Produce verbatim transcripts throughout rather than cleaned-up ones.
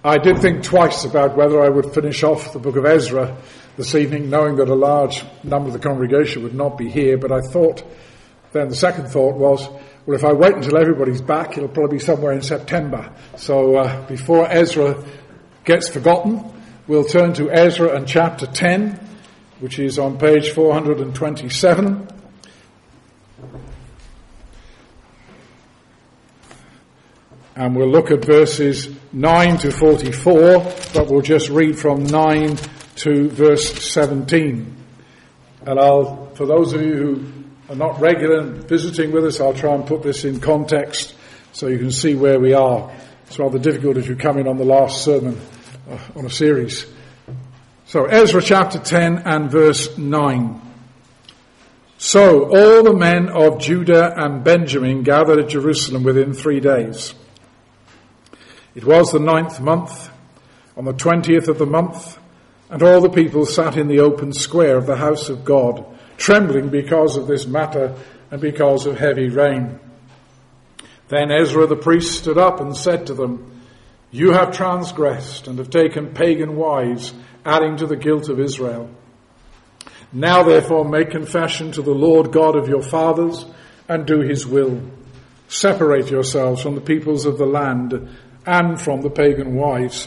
I did think twice about whether I would finish off the book of Ezra this evening, knowing that a large number of the congregation would not be here, but I thought, then the second thought was, well, if I wait until everybody's back, it'll probably be somewhere in September. So uh, before Ezra gets forgotten, we'll turn to Ezra and chapter ten, which is on page four hundred twenty-seven. And we'll look at verses nine to forty-four, but we'll just read from nine to verse seventeen. And I'll, for those of you who are not regular and visiting with us, I'll try and put this in context so you can see where we are. It's rather difficult if you come in on the last sermon uh, on a series. So Ezra chapter ten and verse nine. So all the men of Judah and Benjamin gathered at Jerusalem within three days. It was the ninth month, on the twentieth of the month, and all the people sat in the open square of the house of God, trembling because of this matter and because of heavy rain. Then Ezra the priest stood up and said to them, "You have transgressed and have taken pagan wives, adding to the guilt of Israel. Now therefore make confession to the Lord God of your fathers and do his will. Separate yourselves from the peoples of the land and from the pagan wives."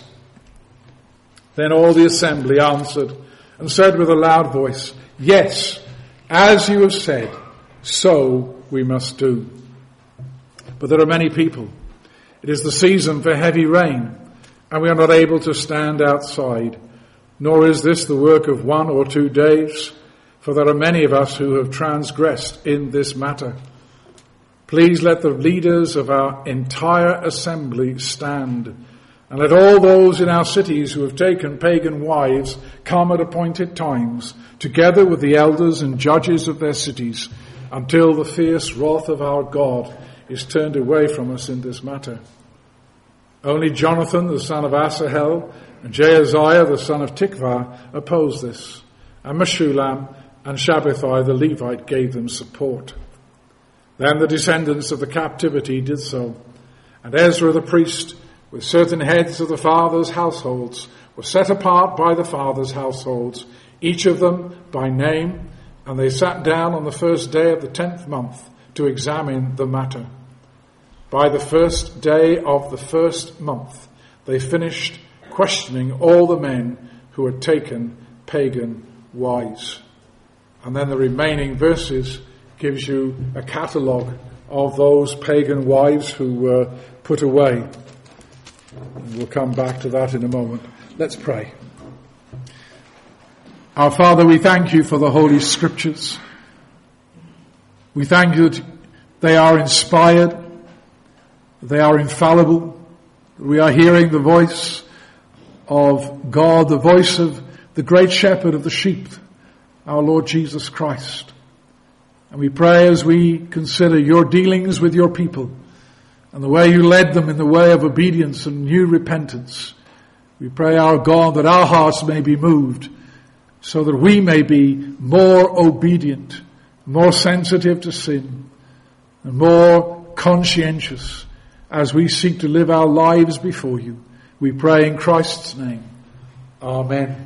Then all the assembly answered and said with a loud voice, "Yes, as you have said, so we must do." But there are many people. It is the season for heavy rain, and we are not able to stand outside. Nor is this the work of one or two days, for there are many of us who have transgressed in this matter. Please let the leaders of our entire assembly stand, and let all those in our cities who have taken pagan wives come at appointed times, together with the elders and judges of their cities, until the fierce wrath of our God is turned away from us in this matter. Only Jonathan, the son of Asahel, and Jehaziah, the son of Tikvah, opposed this, and Meshullam and Shabbathai the Levite gave them support. Then the descendants of the captivity did so, and Ezra the priest, with certain heads of the fathers' households, were set apart by the fathers' households, each of them by name, and they sat down on the first day of the tenth month to examine the matter. By the first day of the first month, they finished questioning all the men who had taken pagan wives. And then the remaining verses gives you a catalogue of those pagan wives who were put away. And we'll come back to that in a moment. Let's pray. Our Father, we thank you for the Holy Scriptures. We thank you that they are inspired, they are infallible. We are hearing the voice of God, the voice of the great shepherd of the sheep, our Lord Jesus Christ. And we pray as we consider your dealings with your people and the way you led them in the way of obedience and new repentance. We pray, our God, that our hearts may be moved so that we may be more obedient, more sensitive to sin, and more conscientious as we seek to live our lives before you. We pray in Christ's name. Amen.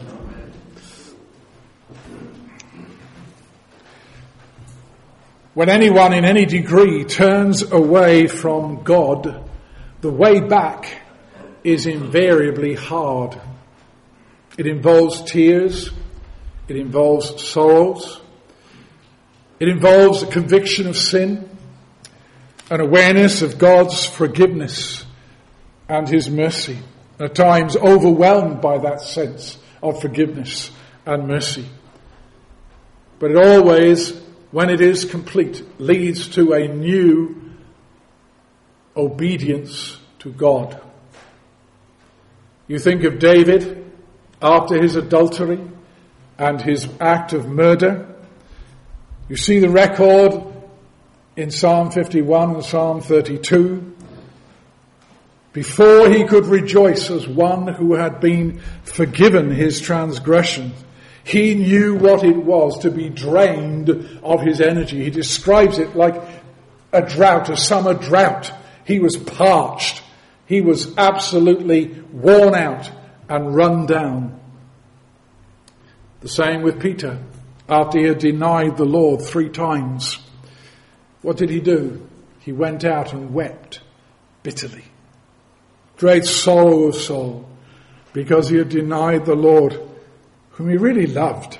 When anyone in any degree turns away from God, the way back is invariably hard. It involves tears. It involves sorrows. It involves a conviction of sin, an awareness of God's forgiveness and his mercy, at times overwhelmed by that sense of forgiveness and mercy. But it always, when it is complete, leads to a new obedience to God. You think of David after his adultery and his act of murder. You see the record in Psalm fifty-one and Psalm thirty-two. Before he could rejoice as one who had been forgiven his transgression, he knew what it was to be drained of his energy. He describes it like a drought, a summer drought. He was parched. He was absolutely worn out and run down. The same with Peter. After he had denied the Lord three times, what did he do? He went out and wept bitterly. Great sorrow of soul, because he had denied the Lord whom he really loved.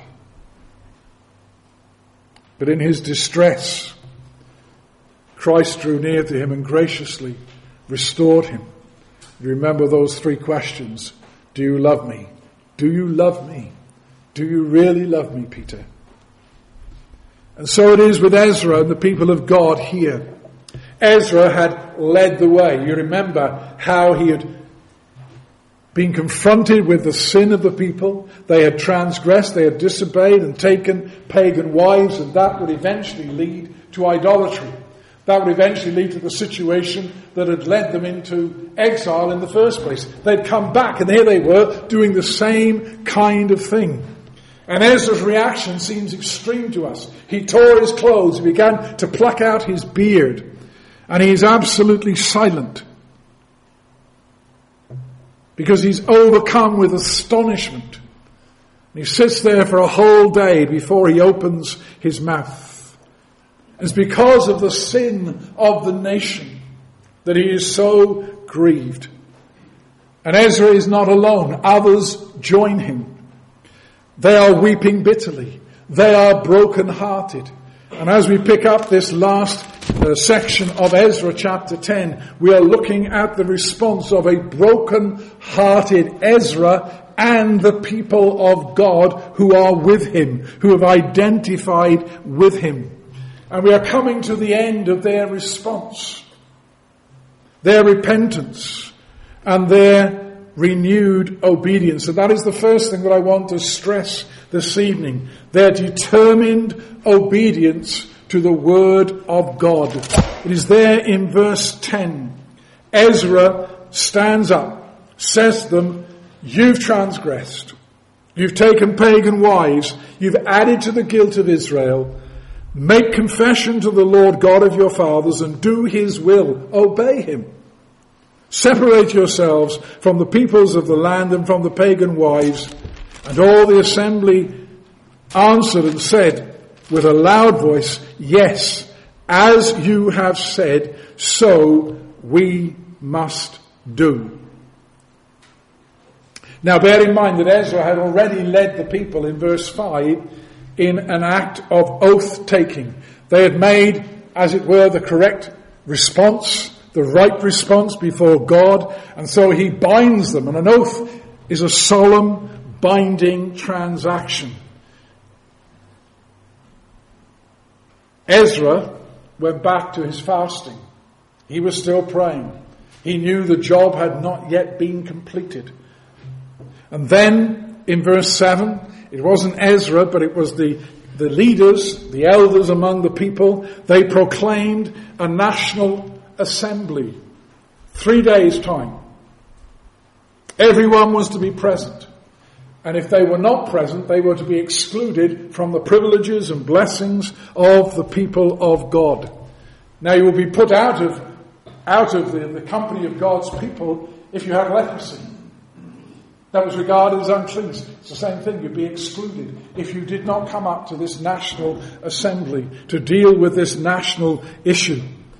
But in his distress, Christ drew near to him and graciously restored him. You remember those three questions. Do you love me? Do you love me? Do you really love me, Peter? And so it is with Ezra and the people of God here. Ezra had led the way. You remember how he had been confronted with the sin of the people. They had transgressed, they had disobeyed and taken pagan wives, and that would eventually lead to idolatry. That would eventually lead to the situation that had led them into exile in the first place. They'd come back, and here they were doing the same kind of thing. And Ezra's reaction seems extreme to us. He tore his clothes, he began to pluck out his beard, and he is absolutely silent, because he's overcome with astonishment. And he sits there for a whole day before he opens his mouth. It's because of the sin of the nation that he is so grieved. And Ezra is not alone. Others join him. They are weeping bitterly. They are broken-hearted. And as we pick up this last uh, section of Ezra chapter ten, we are looking at the response of a broken-hearted Ezra and the people of God who are with him, who have identified with him. And we are coming to the end of their response, their repentance, and their renewed obedience. And that is the first thing that I want to stress this evening. Their determined obedience to the word of God. It is there in verse ten. Ezra stands up, says to them, you've transgressed. You've taken pagan wives. You've added to the guilt of Israel. Make confession to the Lord God of your fathers and do his will. Obey him. Separate yourselves from the peoples of the land and from the pagan wives. And all the assembly answered and said with a loud voice, yes, as you have said, so we must do. Now bear in mind that Ezra had already led the people in verse five in an act of oath-taking. They had made, as it were, the correct response, the right response before God, and so he binds them. And an oath is a solemn, binding transaction. Ezra went back to his fasting. He was still praying. He knew the job had not yet been completed. And then, in verse seven, it wasn't Ezra, but it was the, the leaders, the elders among the people. They proclaimed a national assembly. Three days' time. Everyone was to be present. And if they were not present, they were to be excluded from the privileges and blessings of the people of God. Now you will be put out of, out of the, the company of God's people if you have leprosy. That was regarded as unclean. It's the same thing. You'd be excluded if you did not come up to this national assembly to deal with this national issue.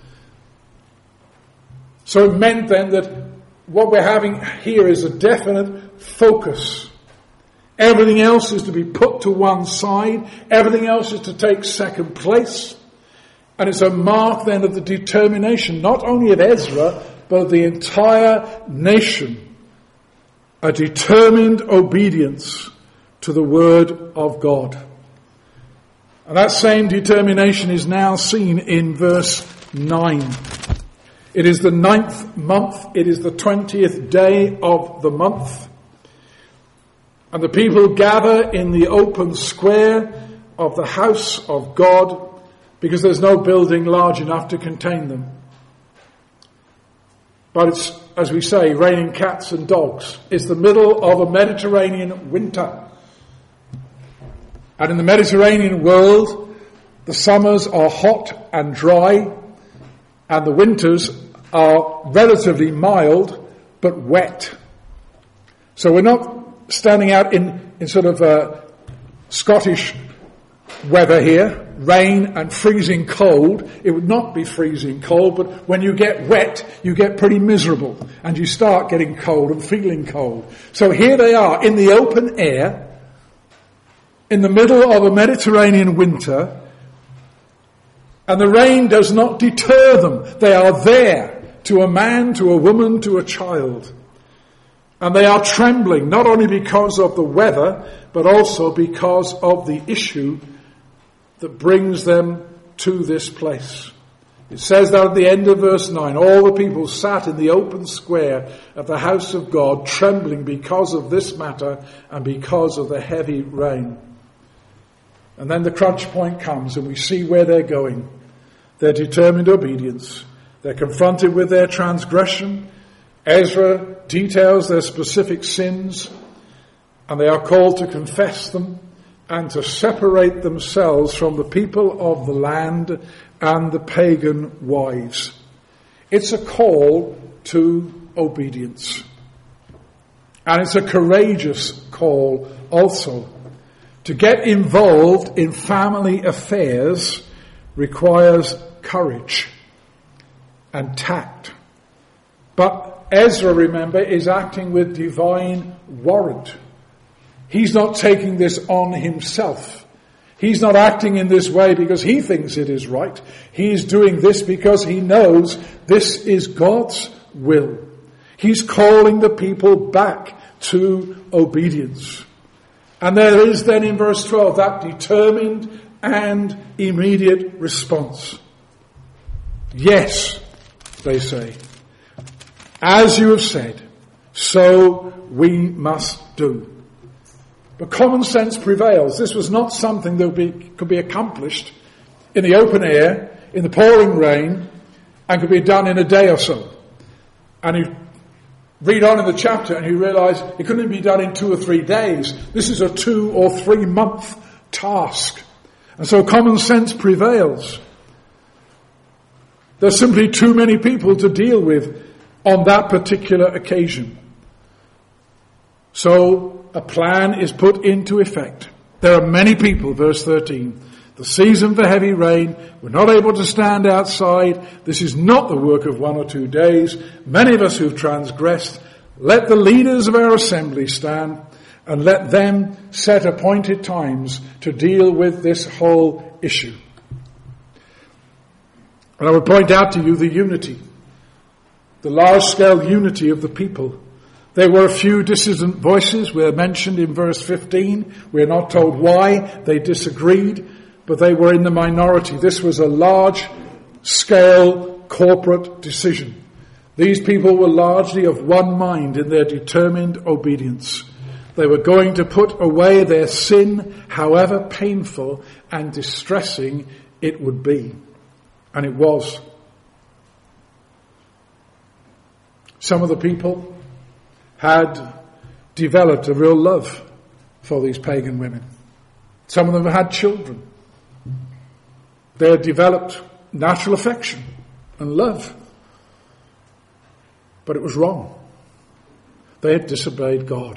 So it meant then that what we're having here is a definite focus. Everything else is to be put to one side. Everything else is to take second place. And it's a mark then of the determination, not only of Ezra, but of the entire nation. A determined obedience to the word of God. And that same determination is now seen in verse nine. It is the ninth month. It is the twentieth day of the month. And the people gather in the open square of the house of God because there's no building large enough to contain them. But it's, as we say, raining cats and dogs. It's the middle of a Mediterranean winter. And in the Mediterranean world, the summers are hot and dry, and the winters are relatively mild but wet. So we're not standing out in, in sort of uh, Scottish weather here, rain and freezing cold. It would not be freezing cold, but when you get wet, you get pretty miserable and you start getting cold and feeling cold. So here they are in the open air, in the middle of a Mediterranean winter, and the rain does not deter them. They are there, to a man, to a woman, to a child. And they are trembling, not only because of the weather, but also because of the issue that brings them to this place. It says that at the end of verse nine, all the people sat in the open square of the house of God, trembling because of this matter and because of the heavy rain. And then the crunch point comes and we see where they're going. Their determined obedience. They're confronted with their transgression. Ezra details their specific sins, and they are called to confess them and to separate themselves from the people of the land and the pagan wives. It's a call to obedience. And it's a courageous call also. To get involved in family affairs requires courage and tact. But Ezra, remember, is acting with divine warrant. He's not taking this on himself. He's not acting in this way because he thinks it is right. He's doing this because he knows this is God's will. He's calling the people back to obedience. And there is then in verse twelve that determined and immediate response. Yes, they say. As you have said, so we must do. But common sense prevails. This was not something that would be, could be accomplished in the open air, in the pouring rain, and could be done in a day or so. And you read on in the chapter and you realize it couldn't be done in two or three days. This is a two or three month task. And so common sense prevails. There's simply too many people to deal with on that particular occasion. So a plan is put into effect. There are many people, verse thirteen. The season for heavy rain. We're not able to stand outside. This is not the work of one or two days. Many of us who've transgressed. Let the leaders of our assembly stand and let them set appointed times to deal with this whole issue. And I would point out to you the unity, the large-scale unity of the people. There were a few dissident voices. We're mentioned in verse fifteen. We're not told why they disagreed, but they were in the minority. This was a large-scale corporate decision. These people were largely of one mind in their determined obedience. They were going to put away their sin, however painful and distressing it would be. And it was. Some of the people had developed a real love for these pagan women. Some of them had children. They had developed natural affection and love. But it was wrong. They had disobeyed God.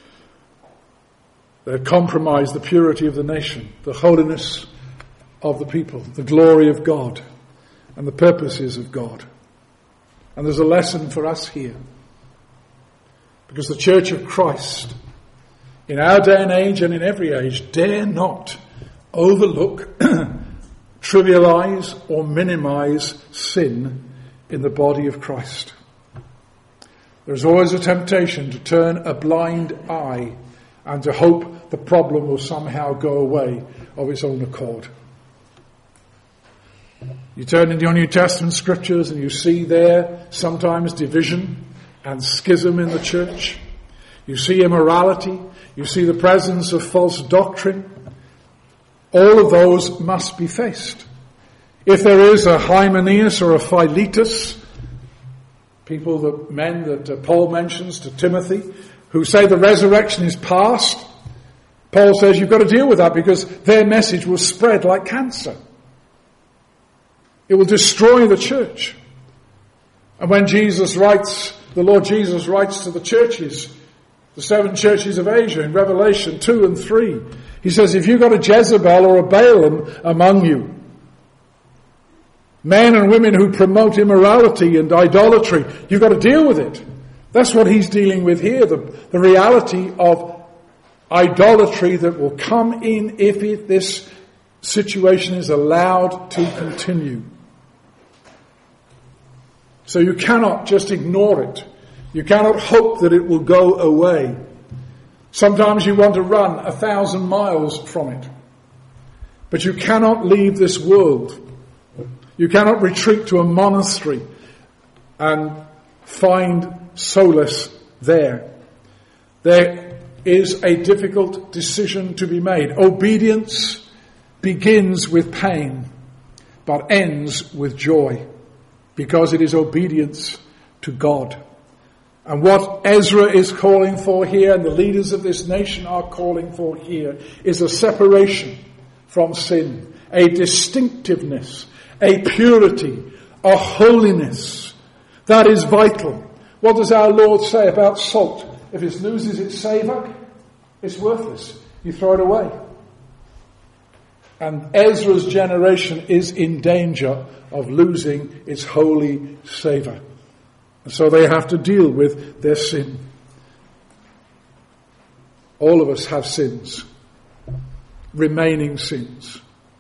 They had compromised the purity of the nation, the holiness of the people, the glory of God, and the purposes of God. And there's a lesson for us here. Because the Church of Christ, in our day and age and in every age, dare not overlook, trivialize or minimize sin in the body of Christ. There's always a temptation to turn a blind eye and to hope the problem will somehow go away of its own accord. You turn into your New Testament scriptures and you see there sometimes division and schism in the church. You see immorality. You see the presence of false doctrine. All of those must be faced. If there is a Hymenaeus or a Philetus, people, that men that uh, Paul mentions to Timothy, who say the resurrection is past, Paul says you've got to deal with that because their message will spread like cancer. It will destroy the church. And when Jesus writes, the Lord Jesus writes to the churches, the seven churches of Asia in Revelation two and three, he says, if you've got a Jezebel or a Balaam among you, men and women who promote immorality and idolatry, you've got to deal with it. That's what he's dealing with here, the, the reality of idolatry that will come in if it, this situation is allowed to continue. So you cannot just ignore it. You cannot hope that it will go away. Sometimes you want to run a thousand miles from it. But you cannot leave this world. You cannot retreat to a monastery and find solace there. There is a difficult decision to be made. Obedience begins with pain, but ends with joy, because it is obedience to God. And what Ezra is calling for here, and the leaders of this nation are calling for here, is a separation from sin, a distinctiveness, a purity, a holiness. That is vital. What does our Lord say about salt? If it loses its savour, it's worthless. You throw it away. And Ezra's generation is in danger of losing its holy savour. And so they have to deal with their sin. All of us have sins. Remaining sins.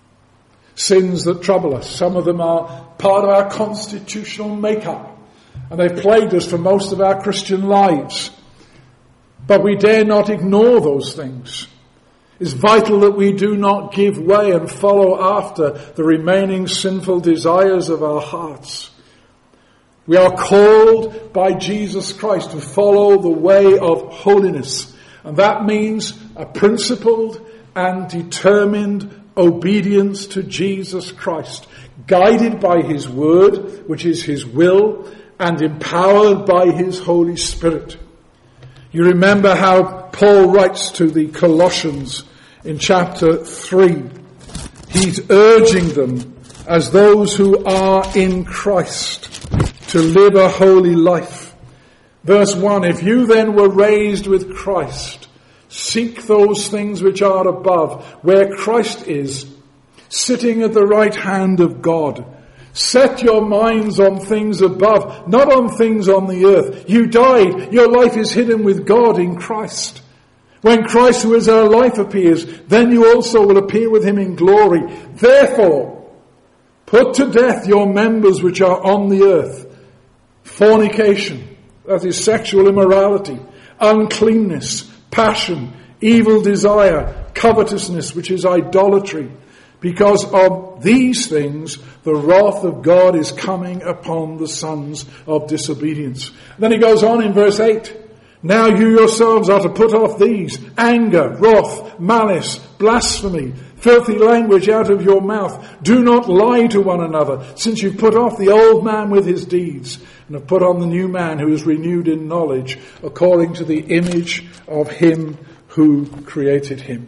Sins that trouble us. Some of them are part of our constitutional makeup. And they've plagued us for most of our Christian lives. But we dare not ignore those things. It's vital that we do not give way and follow after the remaining sinful desires of our hearts. We are called by Jesus Christ to follow the way of holiness. And that means a principled and determined obedience to Jesus Christ, guided by his word, which is his will, and empowered by his Holy Spirit. You remember how Paul writes to the Colossians in chapter three. He's urging them as those who are in Christ to live a holy life. Verse one, if you then were raised with Christ, seek those things which are above, where Christ is, sitting at the right hand of God. Set your minds on things above, not on things on the earth. You died. Your life is hidden with God in Christ. When Christ, who is our life, appears, then you also will appear with him in glory. Therefore, put to death your members which are on the earth. Fornication, that is sexual immorality, uncleanness, passion, evil desire, covetousness, which is idolatry. Because of these things, the wrath of God is coming upon the sons of disobedience. Then he goes on in verse eight. Now you yourselves are to put off these: anger, wrath, malice, blasphemy, filthy language out of your mouth. Do not lie to one another, since you've put off the old man with his deeds, and have put on the new man who is renewed in knowledge, according to the image of him who created him.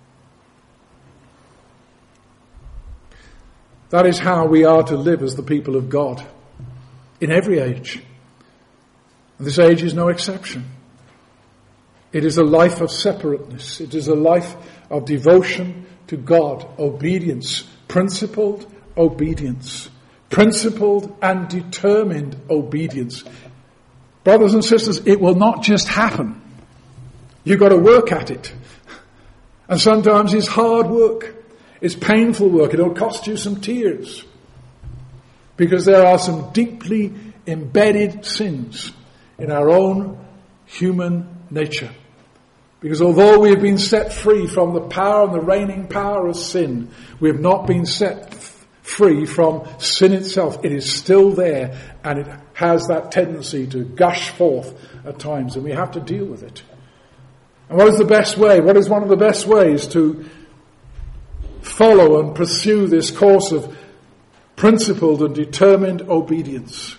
That is how we are to live as the people of God in every age. And this age is no exception. It is a life of separateness. It is a life of devotion to God, obedience, principled obedience, principled and determined obedience. Brothers and sisters, it will not just happen. You've got to work at it. And sometimes it's hard work. It's painful work. It'll cost you some tears. Because there are some deeply embedded sins in our own human nature. Because although we have been set free from the power and the reigning power of sin, we have not been set free from sin itself. It is still there, and it has that tendency to gush forth at times, and we have to deal with it. And what is the best way? What is one of the best ways to follow and pursue this course of principled and determined obedience?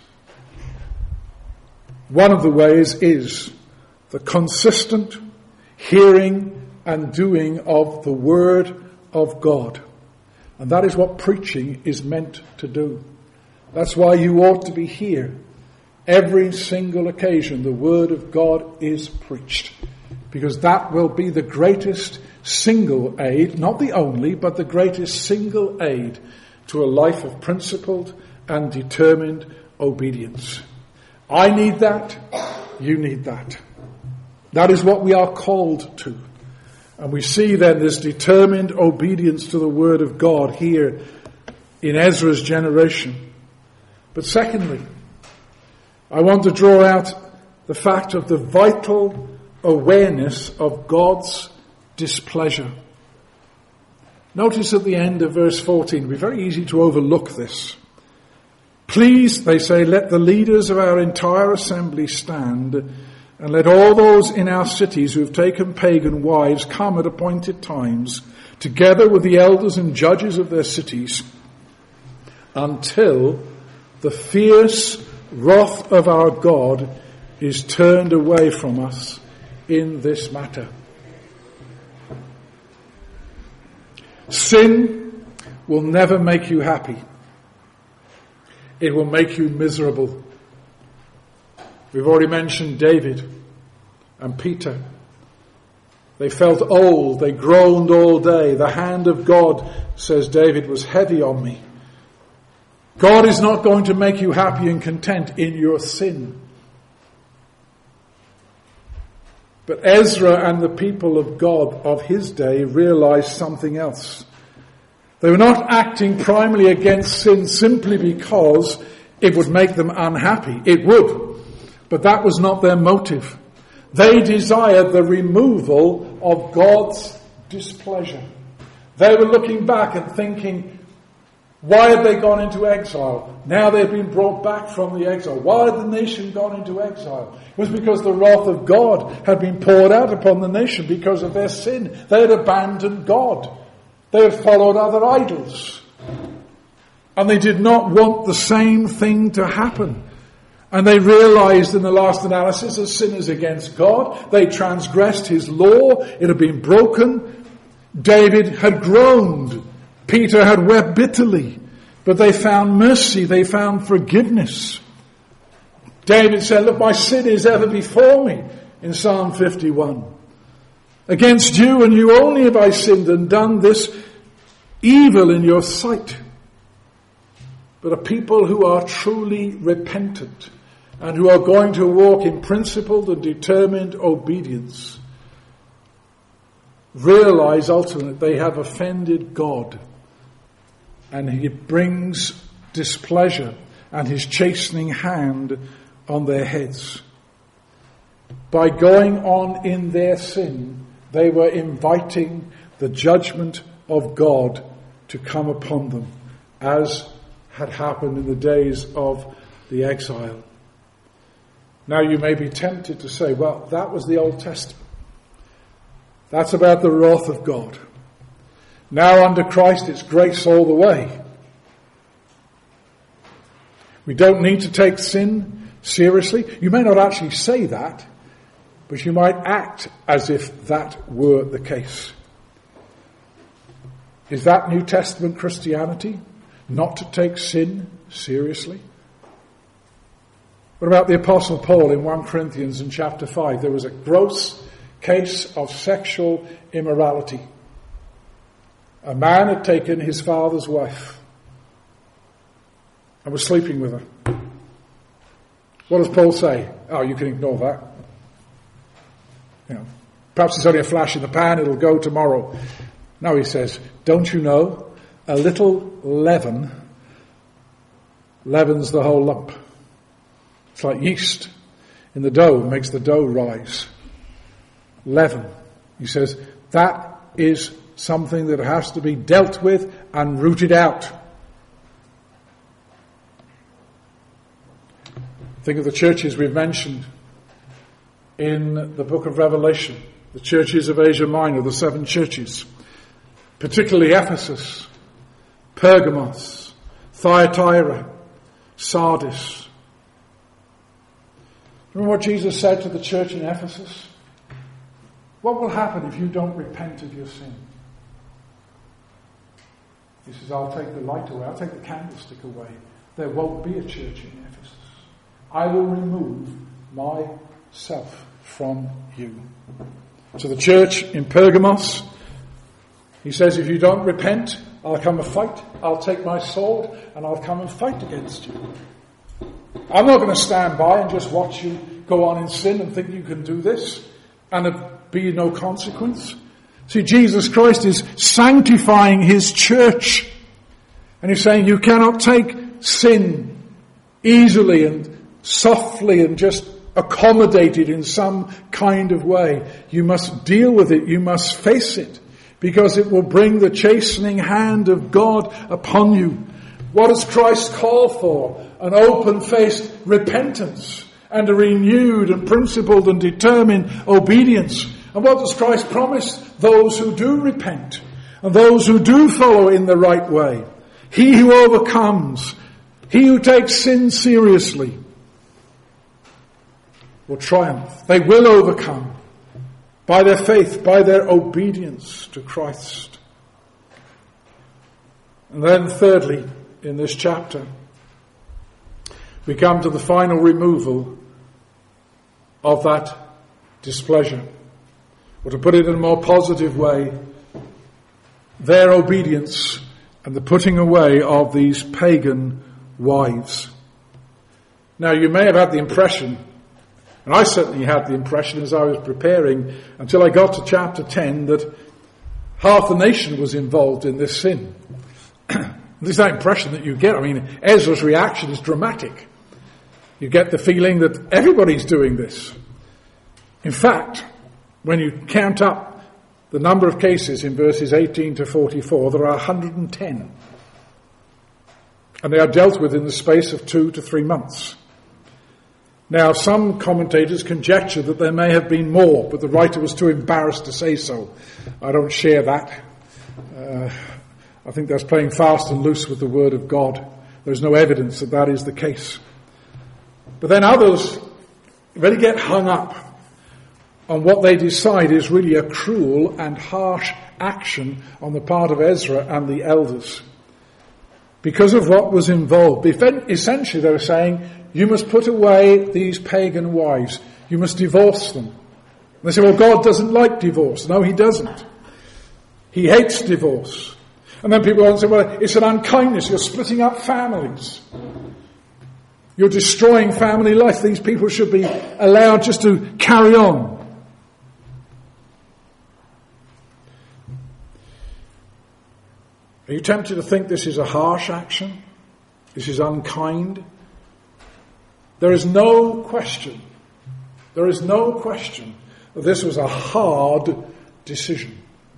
One of the ways is the consistent hearing and doing of the Word of God. And that is what preaching is meant to do. That's why you ought to be here. Every single occasion the word of God is preached, because that will be the greatest single aid, not the only, but the greatest single aid to a life of principled and determined obedience. I need that. You need that. That is what we are called to. And we see then this determined obedience to the word of God here in Ezra's generation. But secondly, I want to draw out the fact of the vital awareness of God's displeasure. Notice at the end of verse fourteen, it'll be very easy to overlook this. Please, they say, let the leaders of our entire assembly stand, and let all those in our cities who have taken pagan wives come at appointed times, together with the elders and judges of their cities, until the fierce wrath of our God is turned away from us in this matter. Sin will never make you happy. It will make you miserable. We've already mentioned David and Peter. They felt old. They groaned all day. The hand of God, says David, was heavy on me. God is not going to make you happy and content in your sin. But Ezra and the people of God of his day realized something else. They were not acting primarily against sin simply because it would make them unhappy. It would. But that was not their motive. They desired the removal of God's displeasure. They were looking back and thinking, why had they gone into exile? Now they've been brought back from the exile. Why had the nation gone into exile? It was because the wrath of God had been poured out upon the nation because of their sin. They had abandoned God. They had followed other idols. And they did not want the same thing to happen. And they realized in the last analysis, as sinners against God, they transgressed his law. It had been broken. David had groaned. Peter had wept bitterly, but they found mercy, they found forgiveness. David said, look, my sin is ever before me, in Psalm fifty-one. Against you and you only have I sinned and done this evil in your sight. But a people who are truly repentant and who are going to walk in principled and determined obedience realize ultimately they have offended God. And he brings displeasure and his chastening hand on their heads. By going on in their sin, they were inviting the judgment of God to come upon them, as had happened in the days of the exile. Now you may be tempted to say, well, that was the Old Testament. That's about the wrath of God. Now under Christ it's grace all the way. We don't need to take sin seriously. You may not actually say that, but you might act as if that were the case. Is that New Testament Christianity? Not to take sin seriously? What about the Apostle Paul in First Corinthians in chapter five? There was a gross case of sexual immorality. A man had taken his father's wife and was sleeping with her. What does Paul say? Oh, you can ignore that. You know, perhaps it's only a flash in the pan, it'll go tomorrow. No, he says, don't you know, a little leaven leavens the whole lump. It's like yeast in the dough, makes the dough rise. Leaven. He says, that is something that has to be dealt with and rooted out. Think of the churches we've mentioned in the book of Revelation, the churches of Asia Minor, the seven churches, particularly Ephesus, Pergamos, Thyatira, Sardis. Remember what Jesus said to the church in Ephesus? What will happen if you don't repent of your sin? He says, I'll take the light away, I'll take the candlestick away. There won't be a church in Ephesus. I will remove myself from you. To the church in Pergamos, he says, if you don't repent, I'll come and fight. I'll take my sword and I'll come and fight against you. I'm not going to stand by and just watch you go on in sin and think you can do this and it be no consequence. See, Jesus Christ is sanctifying his church. And he's saying you cannot take sin easily and softly and just accommodate it in some kind of way. You must deal with it. You must face it, because it will bring the chastening hand of God upon you. What does Christ call for? An open-faced repentance and a renewed and principled and determined obedience. And what does Christ promise? Those who do repent and those who do follow in the right way. He who overcomes, he who takes sin seriously, will triumph. They will overcome by their faith, by their obedience to Christ. And then thirdly, in this chapter, we come to the final removal of that displeasure. Or to put it in a more positive way, their obedience and the putting away of these pagan wives. Now, you may have had the impression, and I certainly had the impression as I was preparing, until I got to chapter ten, that half the nation was involved in this sin. There's that impression that you get. I mean, Ezra's reaction is dramatic. You get the feeling that everybody's doing this. In fact, when you count up the number of cases in verses eighteen to forty-four, there are one hundred ten. And they are dealt with in the space of two to three months. Now, some commentators conjecture that there may have been more, but the writer was too embarrassed to say so. I don't share that. Uh, I think that's playing fast and loose with the word of God. There's no evidence that that is the case. But then others really get hung up on what they decide is really a cruel and harsh action on the part of Ezra and the elders, because of what was involved. Essentially, they were saying, you must put away these pagan wives. You must divorce them. And they say, well, God doesn't like divorce. No, he doesn't. He hates divorce. And then people will say, well, it's an unkindness. You're splitting up families. You're destroying family life. These people should be allowed just to carry on. Are you tempted to think this is a harsh action? This is unkind? There is no question, there is no question that this was a hard decision.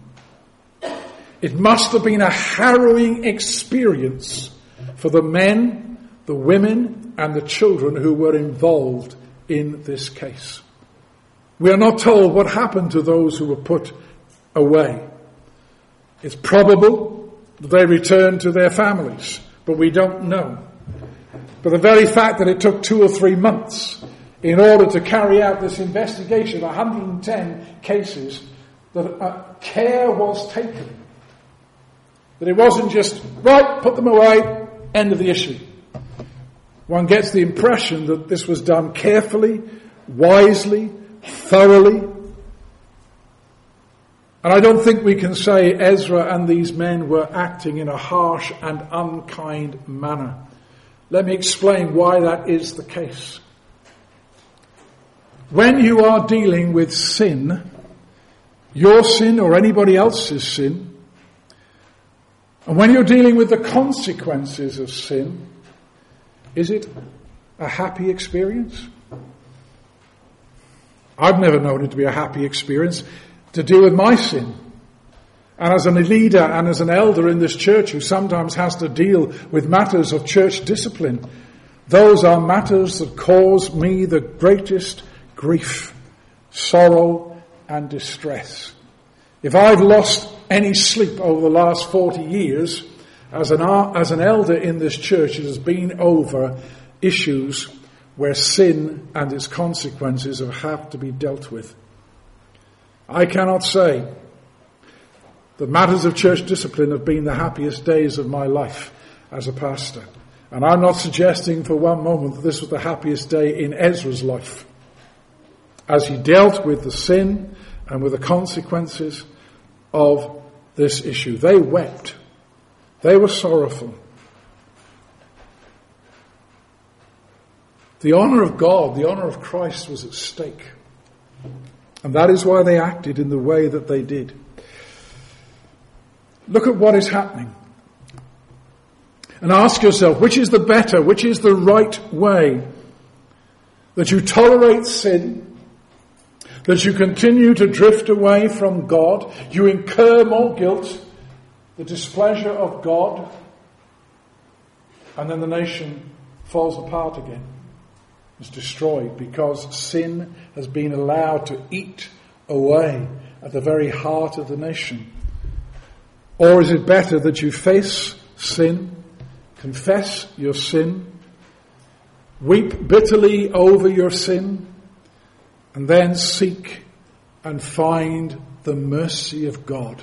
It must have been a harrowing experience for the men, the women, and the children who were involved in this case. We are not told what happened to those who were put away. It's probable that they returned to their families, but we don't know. But the very fact that it took two or three months in order to carry out this investigation, one hundred ten cases, that uh, care was taken. That it wasn't just, right, put them away, end of the issue. One gets the impression that this was done carefully, wisely, thoroughly. And I don't think we can say Ezra and these men were acting in a harsh and unkind manner. Let me explain why that is the case. When you are dealing with sin, your sin or anybody else's sin, and when you're dealing with the consequences of sin, is it a happy experience? I've never known it to be a happy experience to deal with my sin. And as a leader and as an elder in this church who sometimes has to deal with matters of church discipline, those are matters that cause me the greatest grief, sorrow, and distress. If I've lost any sleep over the last forty years, as an, as an elder in this church, it has been over issues where sin and its consequences have had to be dealt with. I cannot say the matters of church discipline have been the happiest days of my life as a pastor. And I'm not suggesting for one moment that this was the happiest day in Ezra's life, as he dealt with the sin and with the consequences of this issue. They wept. They were sorrowful. The honor of God, the honor of Christ was at stake. And that is why they acted in the way that they did. Look at what is happening. And ask yourself, which is the better, which is the right way? That you tolerate sin, that you continue to drift away from God, you incur more guilt, the displeasure of God, and then the nation falls apart again. It's destroyed because sin has been allowed to eat away at the very heart of the nation. Or is it better that you face sin, confess your sin, weep bitterly over your sin, and then seek and find the mercy of God,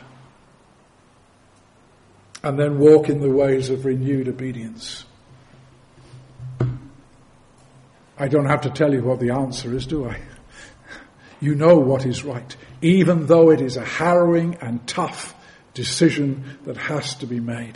and then walk in the ways of renewed obedience? I don't have to tell you what the answer is, do I? You know what is right, even though it is a harrowing and tough decision that has to be made.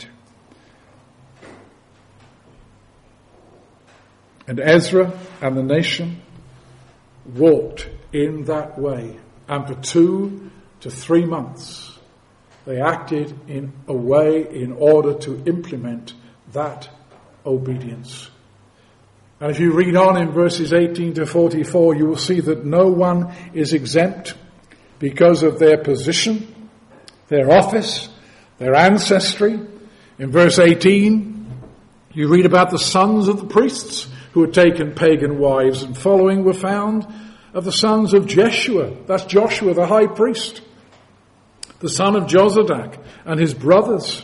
And Ezra and the nation walked in that way. And for two to three months, they acted in a way in order to implement that obedience. And if you read on in verses eighteen to forty-four, you will see that no one is exempt because of their position, their office, their ancestry. In verse eighteen, you read about the sons of the priests who had taken pagan wives, and following were found of the sons of Jeshua, that's Joshua the high priest, the son of Jozadak and his brothers.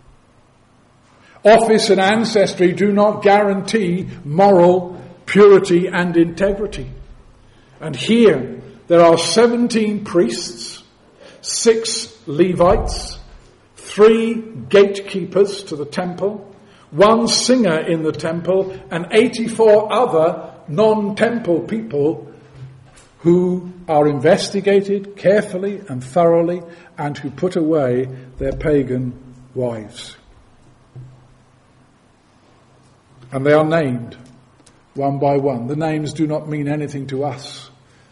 Office and ancestry do not guarantee moral purity and integrity. And here there are seventeen priests, six Levites, three gatekeepers to the temple, one singer in the temple, and eighty-four other non-temple people who are investigated carefully and thoroughly and who put away their pagan wives. And they are named one by one. The names do not mean anything to us.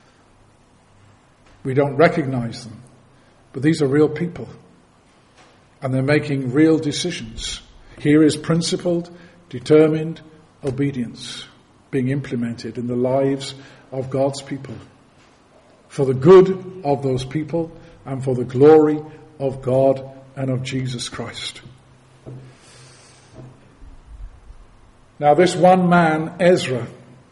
We don't recognize them. But these are real people. And they're making real decisions. Here is principled, determined obedience being implemented in the lives of God's people, for the good of those people and for the glory of God and of Jesus Christ. Now, this one man, Ezra,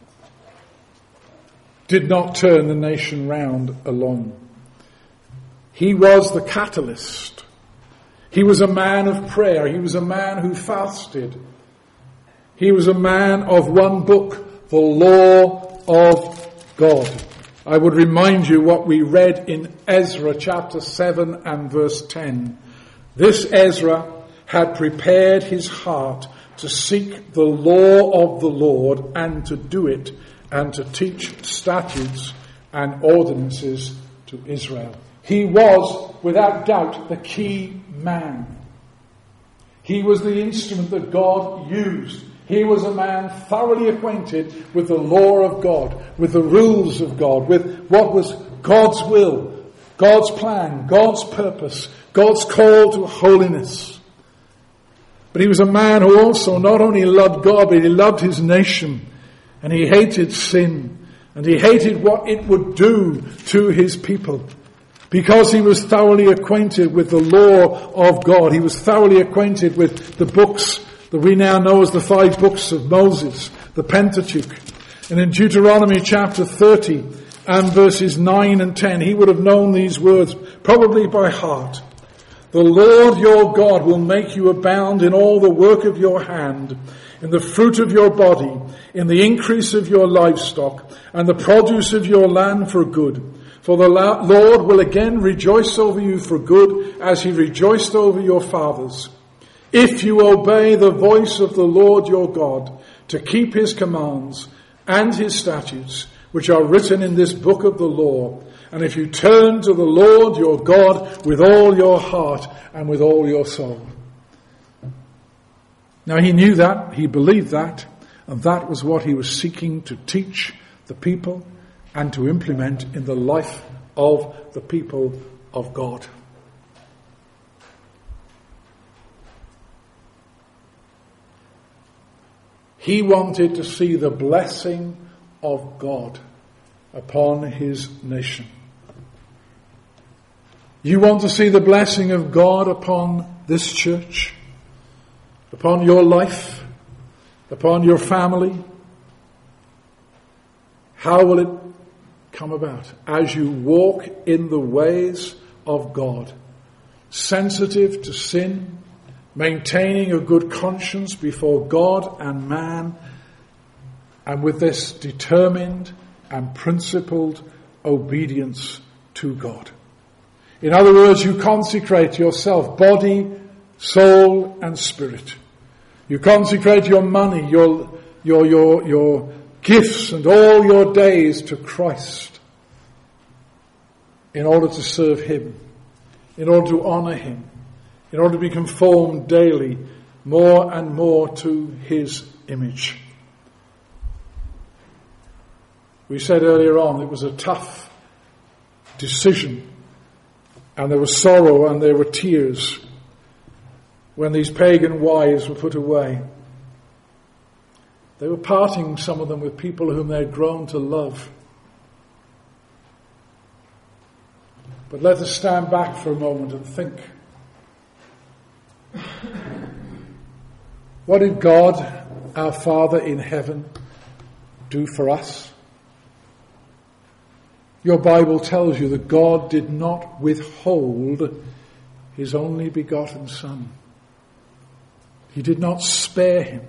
did not turn the nation round alone. He was the catalyst. He was a man of prayer. He was a man who fasted. He was a man of one book, the law of God. I would remind you what we read in Ezra chapter seven and verse ten. This Ezra had prepared his heart to seek the law of the Lord and to do it, and to teach statutes and ordinances to Israel. He was, without doubt, the key man. He was the instrument that God used. He was a man thoroughly acquainted with the law of God, with the rules of God, with what was God's will, God's plan, God's purpose, God's call to holiness. But he was a man who also not only loved God, but he loved his nation. And he hated sin. And he hated what it would do to his people. Because he was thoroughly acquainted with the law of God. He was thoroughly acquainted with the books that we now know as the five books of Moses, the Pentateuch. And in Deuteronomy chapter thirty and verses nine and ten, he would have known these words probably by heart. The Lord your God will make you abound in all the work of your hand, in the fruit of your body, in the increase of your livestock, and the produce of your land for good. For the Lord will again rejoice over you for good, as he rejoiced over your fathers. If you obey the voice of the Lord your God to keep his commands and his statutes, which are written in this book of the law, and if you turn to the Lord your God with all your heart and with all your soul. Now he knew that, he believed that, and that was what he was seeking to teach the people and to implement in the life of the people of God. He wanted to see the blessing of God upon his nation. You want to see the blessing of God upon this church, upon your life, upon your family? How will it come about? As you walk in the ways of God, sensitive to sin, maintaining a good conscience before God and man, and with this determined and principled obedience to God. In other words, you consecrate yourself, body, soul, and spirit. You consecrate your money, your, your, your, your gifts, and all your days to Christ in order to serve him, in order to honor him, in order to be conformed daily more and more to his image. We said earlier on it was a tough decision, and there was sorrow and there were tears when these pagan wives were put away. They were parting, some of them, with people whom they had grown to love. But let us stand back for a moment and think. What did God, our Father in heaven, do for us? Your Bible tells you that God did not withhold his only begotten Son. He did not spare him.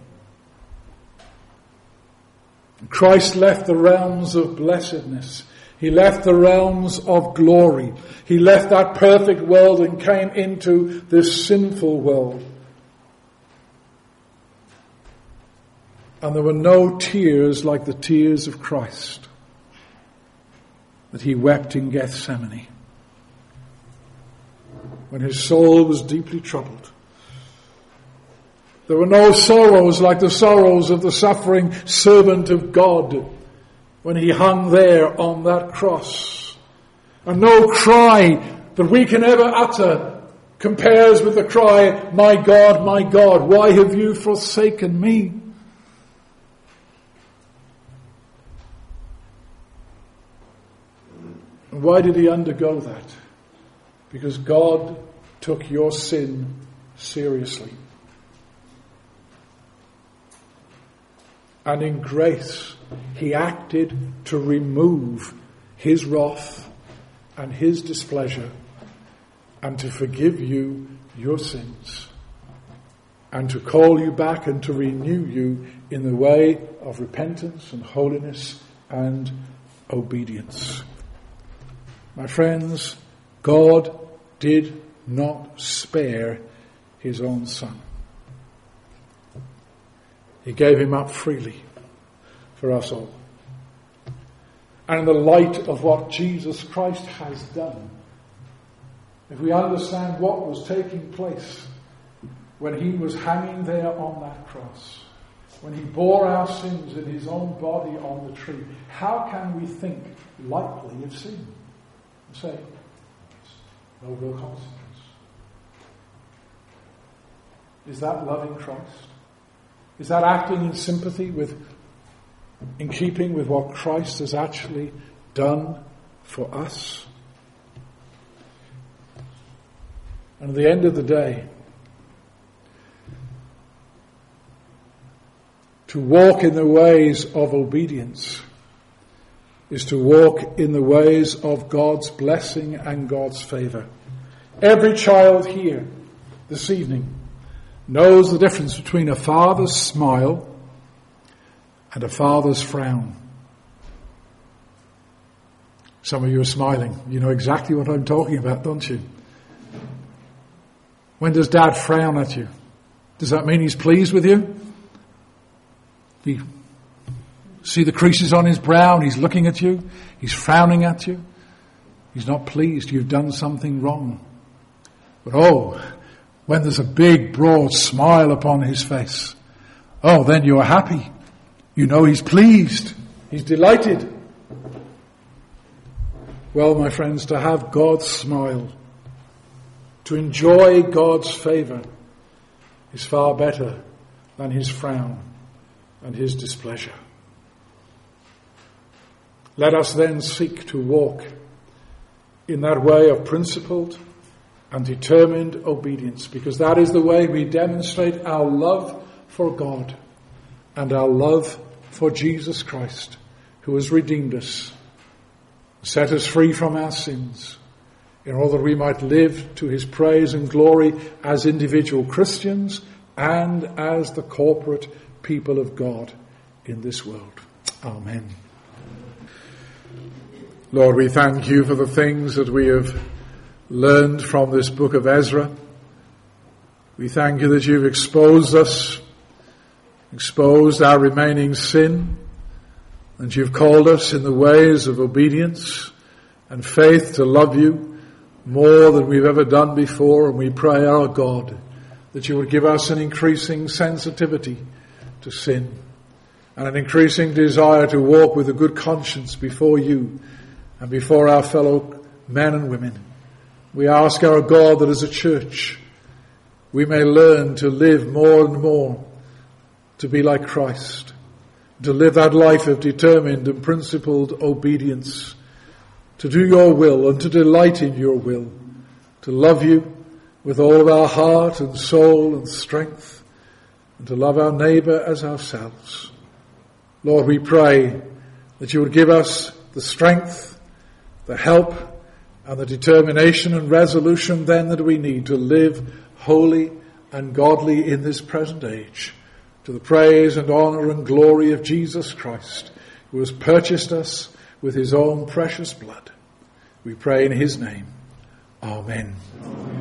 Christ left the realms of blessedness. He left the realms of glory. He left that perfect world and came into this sinful world. And there were no tears like the tears of Christ that he wept in Gethsemane when his soul was deeply troubled. There were no sorrows like the sorrows of the suffering servant of God when he hung there on that cross. And no cry that we can ever utter compares with the cry, "My God, my God, why have you forsaken me?" And why did he undergo that? Because God took your sin seriously. And in grace, he acted to remove his wrath and his displeasure and to forgive you your sins and to call you back and to renew you in the way of repentance and holiness and obedience. My friends, God did not spare his own Son. He gave him up freely for us all. And in the light of what Jesus Christ has done, if we understand what was taking place when he was hanging there on that cross, when he bore our sins in his own body on the tree, how can we think lightly of sin and say, it's no real consequence? Is that loving Christ? Is that acting in sympathy with, in keeping with what Christ has actually done for us? And at the end of the day, to walk in the ways of obedience is to walk in the ways of God's blessing and God's favour. Every child here this evening knows the difference between a father's smile and a father's frown. Some of you are smiling. You know exactly what I'm talking about, don't you? When does Dad frown at you? Does that mean he's pleased with you? You see the creases on his brow and he's looking at you. He's frowning at you. He's not pleased. You've done something wrong. But oh, when there's a big, broad smile upon his face, oh, then you're happy. You know he's pleased. He's delighted. Well, my friends, to have God's smile, to enjoy God's favour, is far better than his frown and his displeasure. Let us then seek to walk in that way of principled and determined obedience, because that is the way we demonstrate our love for God and our love for Jesus Christ, who has redeemed us, set us free from our sins, in order that we might live to his praise and glory as individual Christians and as the corporate people of God in this world. Amen. Lord, we thank you for the things that we have learned from this book of Ezra. We thank you that you've exposed us, exposed our remaining sin, and you've called us in the ways of obedience and faith to love you more than we've ever done before. And we pray, our God, that you would give us an increasing sensitivity to sin and an increasing desire to walk with a good conscience before you and before our fellow men and women. We ask, our God, that as a church we may learn to live more and more to be like Christ, to live that life of determined and principled obedience, to do your will and to delight in your will, to love you with all of our heart and soul and strength, and to love our neighbour as ourselves. Lord, we pray that you would give us the strength, the help, and the determination and resolution then that we need to live holy and godly in this present age, to the praise and honour and glory of Jesus Christ, who has purchased us with his own precious blood. We pray in his name. Amen. Amen.